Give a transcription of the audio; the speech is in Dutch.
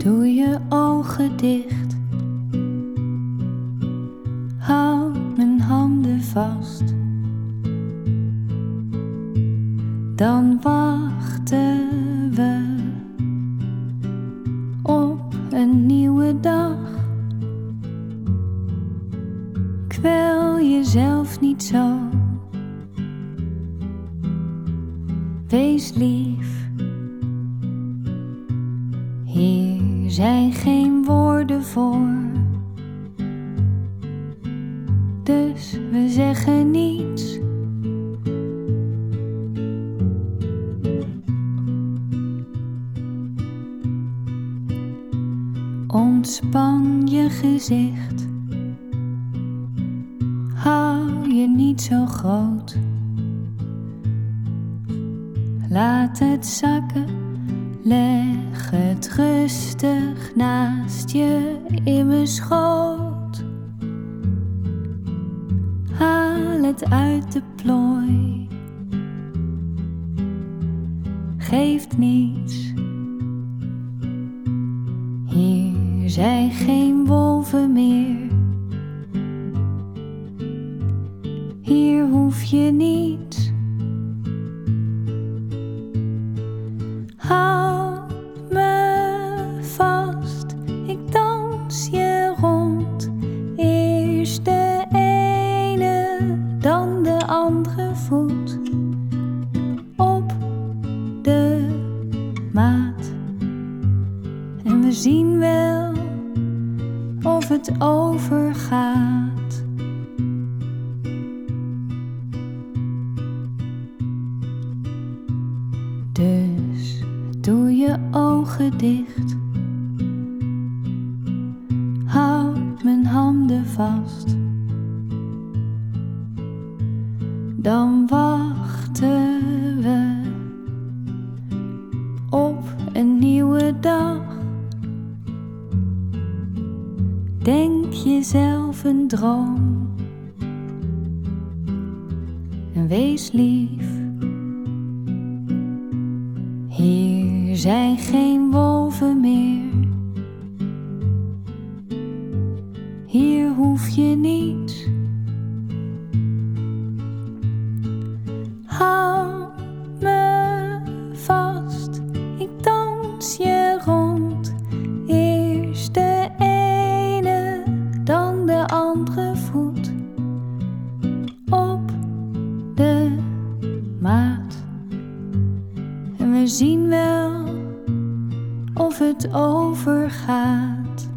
Doe je ogen dicht. Houd mijn handen vast. Dan wachten we op een nieuwe dag. Kwel jezelf niet zo. Wees lief. Hier zijn geen woorden voor. Dus we zeggen niets. Ontspan je gezicht. Hou je niet zo groot. Laat het zakken. Leg het rustig naast je in mijn schoot. Haal het uit de plooi. Geeft niets. Hier zijn geen wolven meer. Hier hoef je niets. Houd me vast, ik dans je rond. Eerst de ene, dan de andere voet. Op de maat. En we zien wel of het overgaat. Dus doe je ogen dicht. Houd mijn handen vast. Dan wachten we op een nieuwe dag. Denk jezelf een droom. En wees lief. Hier zijn geen wolven meer. Hier hoef je niets. Hou me vast, ik dans je rond. Eerst de ene, dan de andere voet. Op de maat. En we zien wel of het overgaat.